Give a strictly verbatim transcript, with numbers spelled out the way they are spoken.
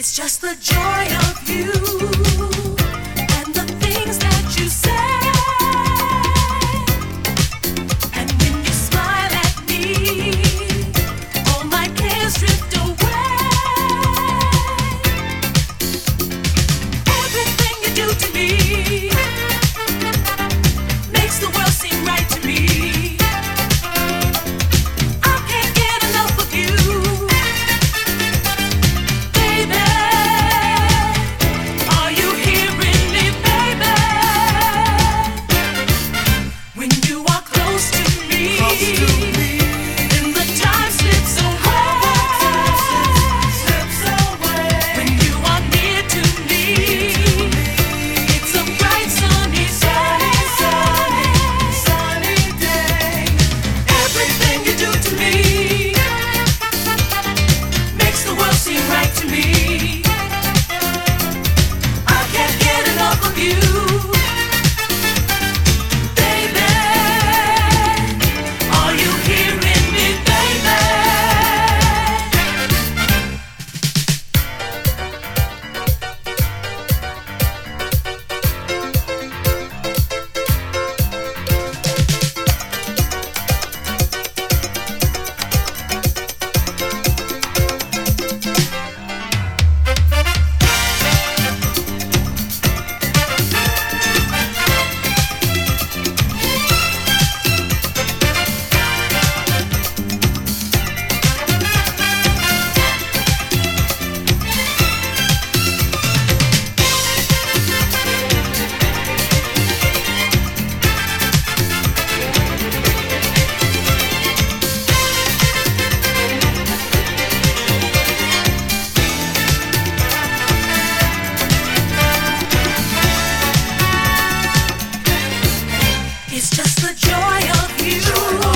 Just the joy of you and the things that you say. And when you smile at me, all my cares drift away. Everything you do to me makes the world seem right to me. I can't get enough of you. It's just the joy of you.